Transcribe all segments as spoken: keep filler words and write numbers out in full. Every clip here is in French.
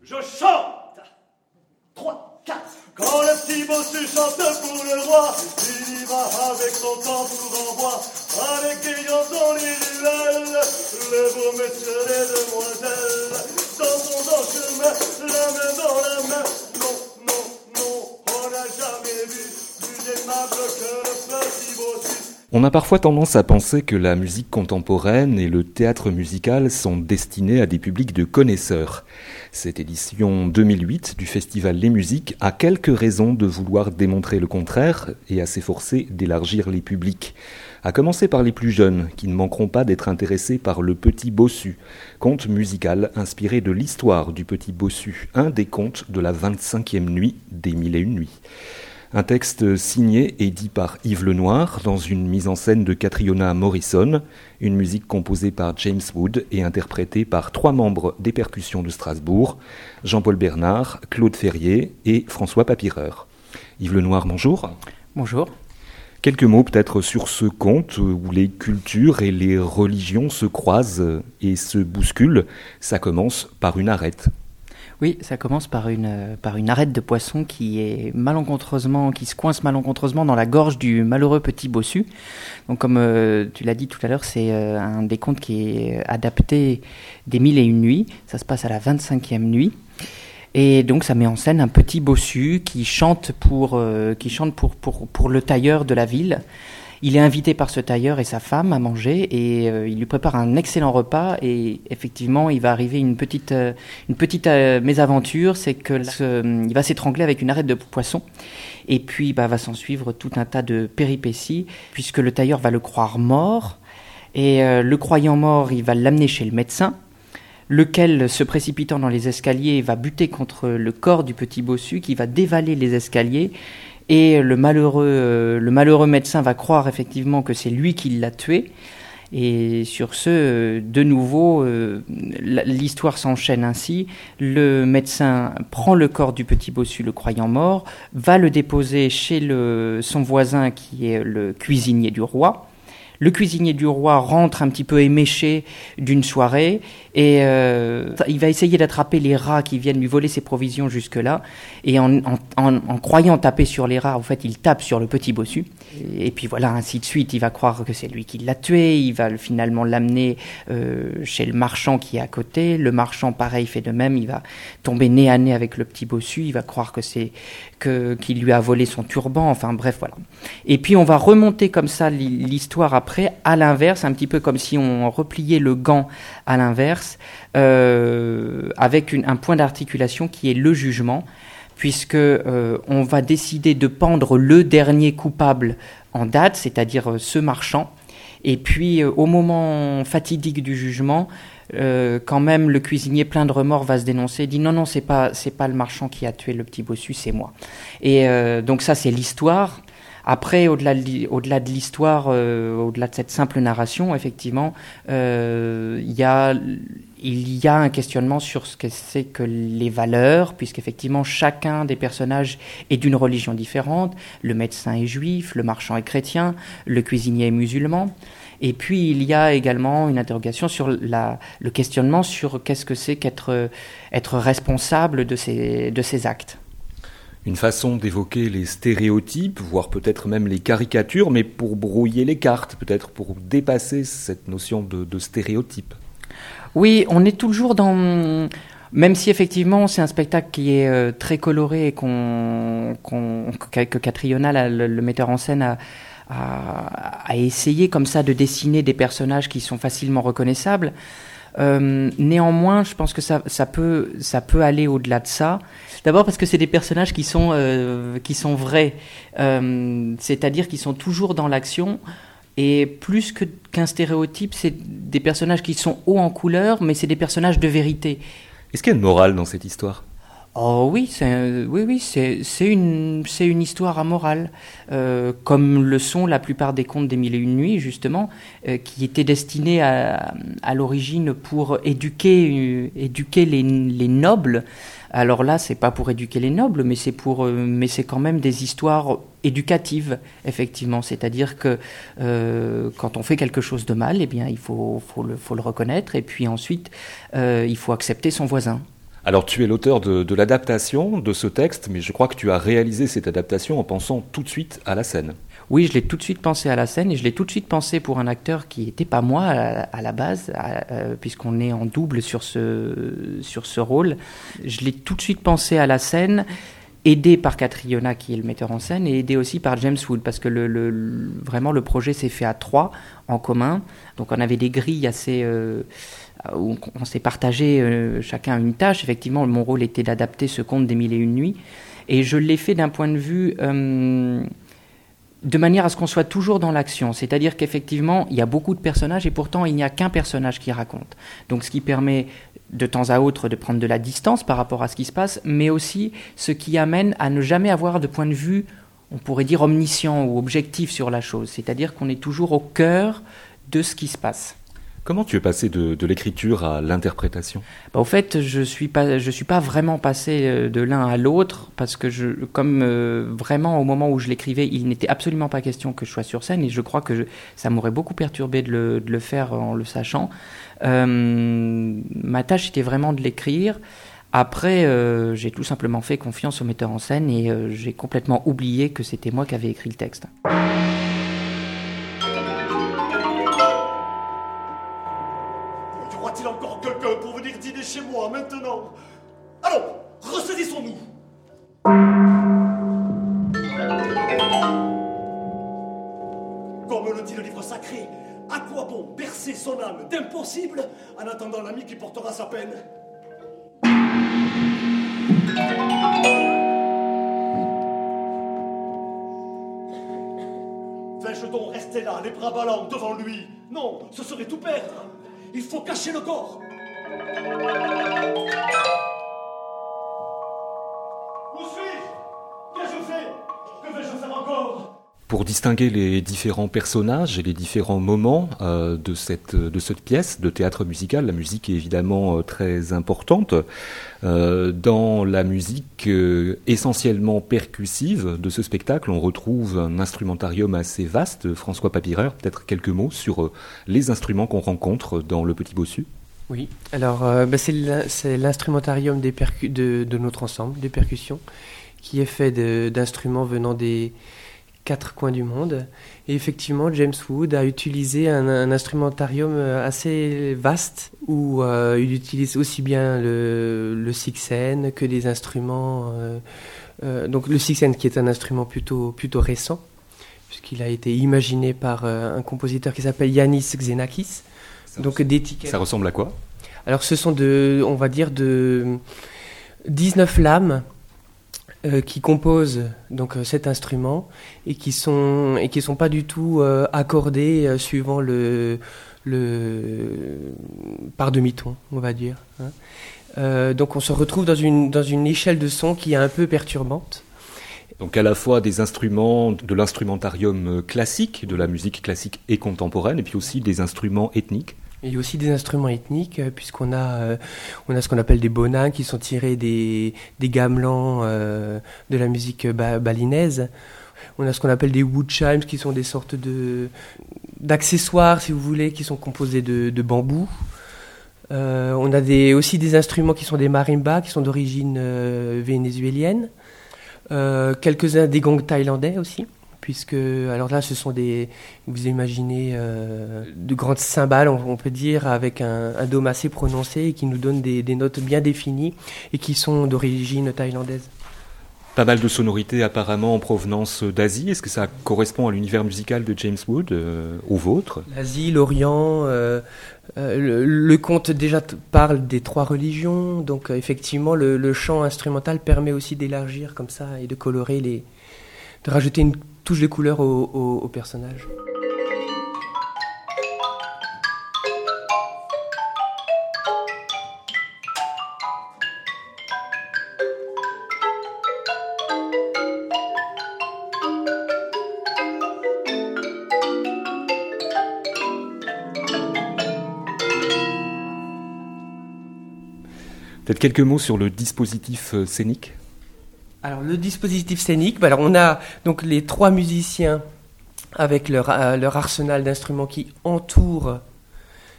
Je chante. Trois, quatre. Quand le petit bossu chante pour le roi, il y va avec son tambour en bois, avec ayant dans les ruelles, les beaux messieurs, les demoiselles, dans son dos chemin, la main dans la main. Non, non, non, on n'a jamais vu plus aimable que le petit bossu. On a parfois tendance à penser que la musique contemporaine et le théâtre musical sont destinés à des publics de connaisseurs. Cette édition deux mille huit du festival Les Musiques a quelques raisons de vouloir démontrer le contraire et à s'efforcer d'élargir les publics. À commencer par les plus jeunes, qui ne manqueront pas d'être intéressés par Le Petit Bossu, conte musical inspiré de l'histoire du Petit Bossu, un des contes de la vingt-cinquième nuit des Mille et une nuits. Un texte signé et dit par Yves Lenoir dans une mise en scène de Catriona Morrison, une musique composée par James Wood et interprétée par trois membres des Percussions de Strasbourg, Jean-Paul Bernard, Claude Ferrier et François Papireur. Yves Lenoir, bonjour. Bonjour. Quelques mots peut-être sur ce conte où les cultures et les religions se croisent et se bousculent. Ça commence par une arête. Oui, ça commence par une, par une arête de poisson qui est malencontreusement, qui se coince malencontreusement dans la gorge du malheureux petit bossu. Donc, comme euh, tu l'as dit tout à l'heure, c'est euh, un des contes qui est adapté des Mille et une nuits. Ça se passe à la vingt-cinquième nuit. Et donc, ça met en scène un petit bossu qui chante pour, euh, qui chante pour, pour, pour le tailleur de la ville. Il est invité par ce tailleur et sa femme à manger et euh, il lui prépare un excellent repas et effectivement il va arriver une petite, euh, une petite euh, mésaventure, c'est que euh, il va s'étrangler avec une arête de poisson et puis bah, va s'en suivre tout un tas de péripéties puisque le tailleur va le croire mort et euh, le croyant mort il va l'amener chez le médecin, lequel, se précipitant dans les escaliers, va buter contre le corps du petit bossu qui va dévaler les escaliers. Et le malheureux, euh, le malheureux médecin va croire effectivement que c'est lui qui l'a tué. Et sur ce, euh, de nouveau, euh, l'histoire s'enchaîne ainsi. Le médecin prend le corps du petit bossu, le croyant mort, va le déposer chez le, son voisin qui est le cuisinier du roi. Le cuisinier du roi rentre un petit peu éméché d'une soirée et euh, il va essayer d'attraper les rats qui viennent lui voler ses provisions jusque-là. Et en, en, en, en croyant taper sur les rats, en fait, il tape sur le petit bossu. Et, et puis voilà, ainsi de suite. Il va croire que c'est lui qui l'a tué. Il va finalement l'amener euh, chez le marchand qui est à côté. Le marchand, pareil, fait de même. Il va tomber nez à nez avec le petit bossu. Il va croire que c'est que, qu'il lui a volé son turban. Enfin bref, voilà. Et puis on va remonter comme ça l'histoire à Après, à l'inverse, un petit peu comme si on repliait le gant à l'inverse, euh, avec une, un point d'articulation qui est le jugement, puisque euh, on va décider de pendre le dernier coupable en date, c'est-à-dire euh, ce marchand, et puis euh, au moment fatidique du jugement, euh, quand même le cuisinier plein de remords va se dénoncer, dit non non c'est pas c'est pas le marchand qui a tué le petit bossu, c'est moi. Et euh, donc ça c'est l'histoire. Après, au-delà de, au-delà de l'histoire, euh, au-delà de cette simple narration, effectivement, euh, y a, il y a un questionnement sur ce que c'est que les valeurs, puisqu'effectivement, chacun des personnages est d'une religion différente. Le médecin est juif, le marchand est chrétien, le cuisinier est musulman. Et puis, il y a également une interrogation sur la, le questionnement sur qu'est-ce que c'est qu'être être responsable de ces, de ces actes. Une façon d'évoquer les stéréotypes, voire peut-être même les caricatures, mais pour brouiller les cartes, peut-être pour dépasser cette notion de, de stéréotype. Oui, on est toujours dans... Même si effectivement c'est un spectacle qui est euh, très coloré et qu'on, qu'on, que Catriona, la, le, le metteur en scène, a, a, a essayé comme ça de dessiner des personnages qui sont facilement reconnaissables, Euh, néanmoins, je pense que ça, ça peut, ça peut aller au-delà de ça. D'abord parce que c'est des personnages qui sont, euh, qui sont vrais, euh, c'est-à-dire qu'ils sont toujours dans l'action. Et plus que, qu'un stéréotype, c'est des personnages qui sont hauts en couleur, mais c'est des personnages de vérité. Est-ce qu'il y a une morale dans cette histoire ? Oh oui, c'est, oui, oui, c'est, c'est une, c'est une histoire amorale, euh, comme le sont la plupart des contes des Mille et une nuits, justement, euh, qui étaient destinés à, à l'origine pour éduquer, euh, éduquer les, les nobles. Alors là, c'est pas pour éduquer les nobles, mais c'est pour, euh, mais c'est quand même des histoires éducatives, effectivement. C'est-à-dire que euh, quand on fait quelque chose de mal, eh bien, il faut, faut le, faut le reconnaître, et puis ensuite, euh, il faut accepter son voisin. Alors tu es l'auteur de, de l'adaptation de ce texte, mais je crois que tu as réalisé cette adaptation en pensant tout de suite à la scène. Oui, je l'ai tout de suite pensé à la scène et je l'ai tout de suite pensé pour un acteur qui n'était pas moi à, à la base, à, euh, puisqu'on est en double sur ce, sur ce rôle. Je l'ai tout de suite pensé à la scène, aidé par Catriona qui est le metteur en scène et aidé aussi par James Wood, parce que le, le, le, vraiment le projet s'est fait à trois en commun. Donc on avait des grilles assez... Euh, où on s'est partagé euh, chacun une tâche. Effectivement, mon rôle était d'adapter ce conte des Mille et une nuits. Et je l'ai fait d'un point de vue... Euh, de manière à ce qu'on soit toujours dans l'action. C'est-à-dire qu'effectivement, il y a beaucoup de personnages et pourtant, il n'y a qu'un personnage qui raconte. Donc, ce qui permet de temps à autre de prendre de la distance par rapport à ce qui se passe, mais aussi ce qui amène à ne jamais avoir de point de vue, on pourrait dire, omniscient ou objectif sur la chose. C'est-à-dire qu'on est toujours au cœur de ce qui se passe. Comment tu es passé de, de l'écriture à l'interprétation ? Bah, au fait, je suis pas, je suis pas vraiment passé de l'un à l'autre parce que je, comme euh, vraiment au moment où je l'écrivais, il n'était absolument pas question que je sois sur scène et je crois que je, ça m'aurait beaucoup perturbé de le, de le faire en le sachant. Euh, ma tâche était vraiment de l'écrire. Après, euh, j'ai tout simplement fait confiance au metteur en scène et euh, j'ai complètement oublié que c'était moi qui avais écrit le texte. Y a-t-il encore quelqu'un pour venir dîner chez moi maintenant ? Allons, ressaisissons-nous. Comme le dit le livre sacré, à quoi bon bercer son âme d'impossible en attendant l'ami qui portera sa peine ? Vais-je donc rester là, les bras ballants devant lui ? Non, ce serait tout perdre. Il faut cacher le corps. Où suis-je ? Qu'ai-je fait ? Que vais-je faire encore ? Pour distinguer les différents personnages et les différents moments euh, de, cette, de cette pièce de théâtre musical, la musique est évidemment euh, très importante. Euh, dans la musique euh, essentiellement percussive de ce spectacle, on retrouve un instrumentarium assez vaste. François Papireur, peut-être quelques mots sur euh, les instruments qu'on rencontre dans Le Petit Bossu. Oui, alors euh, bah c'est, c'est l'instrumentarium des percu- de, de notre ensemble, des percussions, qui est fait de, d'instruments venant des quatre coins du monde. Et effectivement, James Wood a utilisé un, un instrumentarium assez vaste où euh, il utilise aussi bien le, le sixen que des instruments. Euh, euh, donc le sixen qui est un instrument plutôt, plutôt récent, puisqu'il a été imaginé par euh, un compositeur qui s'appelle Yannis Xenakis. Ça Donc ressemble, des tickets. Ça ressemble à quoi ? Alors ce sont de, on va dire de dix-neuf lames euh, qui composent donc euh, cet instrument et qui sont et qui sont pas du tout euh, accordées euh, suivant le le par demi-ton, on va dire. Hein. Euh, donc on se retrouve dans une dans une échelle de son qui est un peu perturbante. Donc à la fois des instruments de l'instrumentarium classique, de la musique classique et contemporaine, et puis aussi des instruments ethniques. Il y a aussi des instruments ethniques, puisqu'on a, euh, on a ce qu'on appelle des bonins qui sont tirés des, des gamelans euh, de la musique ba- balinaise. On a ce qu'on appelle des wood chimes, qui sont des sortes de, d'accessoires, si vous voulez, qui sont composés de, de bambou. Euh, on a des, aussi des instruments qui sont des marimbas, qui sont d'origine euh, vénézuélienne. Euh, quelques-uns des gongs thaïlandais aussi. Puisque, alors là, ce sont des, vous imaginez, euh, de grandes cymbales, on, on peut dire, avec un, un dôme assez prononcé et qui nous donnent des, des notes bien définies et qui sont d'origine thaïlandaise. Pas mal de sonorités apparemment en provenance d'Asie. Est-ce que ça correspond à l'univers musical de James Wood, euh, au vôtre ? L'Asie, l'Orient, euh, euh, le, le conte déjà t- parle des trois religions, donc euh, effectivement, le, le chant instrumental permet aussi d'élargir comme ça et de colorer les, de rajouter une touche de couleur au, au, au personnage. Peut-être quelques mots sur le dispositif scénique ? Alors le dispositif scénique, bah alors on a donc les trois musiciens avec leur, euh, leur arsenal d'instruments qui entourent,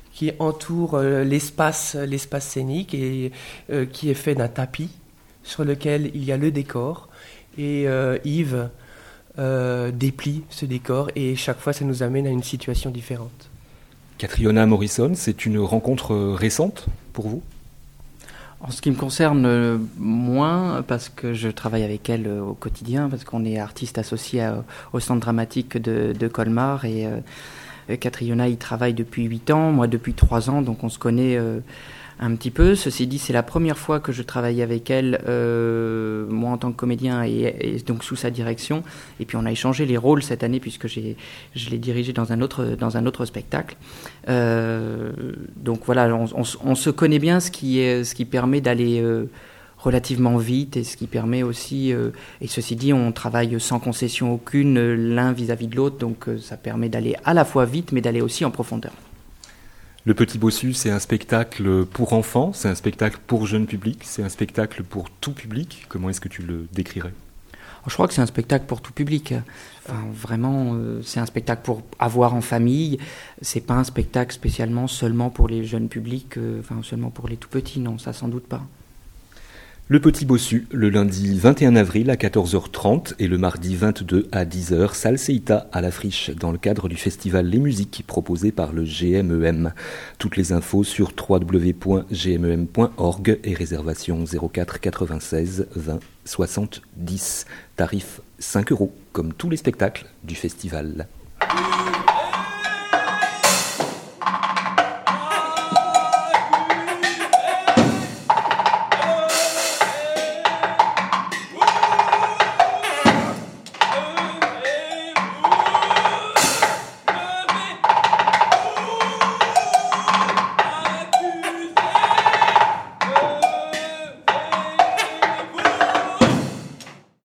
qui entoure euh, l'espace, l'espace scénique et euh, qui est fait d'un tapis sur lequel il y a le décor. Et euh, Yves euh, déplie ce décor et chaque fois ça nous amène à une situation différente. Catriona Morrison, c'est une rencontre récente pour vous ? En ce qui me concerne, euh, moins, parce que je travaille avec elle euh, au quotidien, parce qu'on est artiste associé à, au Centre dramatique de, de Colmar, et euh, Catriona y travaille depuis huit ans, moi depuis trois ans, donc on se connaît euh, un petit peu. Ceci dit, c'est la première fois que je travaille avec elle, euh, moi en tant que comédien, et, et donc sous sa direction, et puis on a échangé les rôles cette année, puisque j'ai, je l'ai dirigé dans un autre, dans un autre spectacle. Euh, donc voilà, on, on, on se connaît bien, ce qui, est, ce qui permet d'aller euh, relativement vite et ce qui permet aussi, euh, et ceci dit, on travaille sans concession aucune euh, l'un vis-à-vis de l'autre, donc euh, ça permet d'aller à la fois vite mais d'aller aussi en profondeur. Le Petit Bossu, c'est un spectacle pour enfants, c'est un spectacle pour jeune public, c'est un spectacle pour tout public. Comment est-ce que tu le décrirais ? Je crois que c'est un spectacle pour tout public. Enfin, vraiment, euh, c'est un spectacle pour avoir en famille. C'est pas un spectacle spécialement seulement pour les jeunes publics, euh, enfin seulement pour les tout petits, non, ça sans doute pas. Le Petit Bossu, le lundi vingt et un avril à quatorze heures trente et le mardi vingt-deux à dix heures, salle Seita à la Friche, dans le cadre du festival Les Musiques proposé par le G M E M. Toutes les infos sur w w w point g m e m point org et réservation zéro quatre quatre-vingt-seize vingt soixante-dix. Tarif cinq euros, comme tous les spectacles du festival.